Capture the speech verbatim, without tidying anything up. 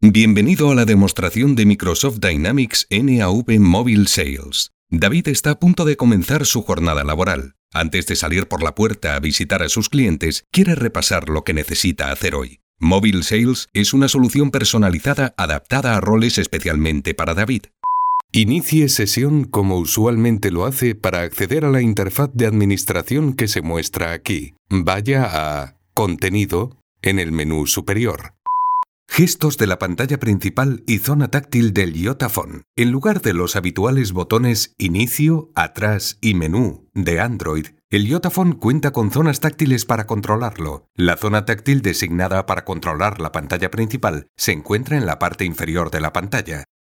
Bienvenido a la demostración de Microsoft Dynamics N A V Mobile Sales. David está a punto de comenzar su jornada laboral. Antes de salir por la puerta a visitar a sus clientes, quiere repasar lo que necesita hacer hoy. Mobile Sales es una solución personalizada adaptada a roles especialmente para David. Inicie sesión como usualmente lo hace para acceder a la interfaz de administración que se muestra aquí. Vaya a Contenido en el menú superior. Gestos de la pantalla principal y zona táctil del YotaPhone. En lugar de los habituales botones Inicio, Atrás y Menú de Android, el YotaPhone cuenta con zonas táctiles para controlarlo. La zona táctil designada para controlar la pantalla principal se encuentra en la parte inferior de la pantalla.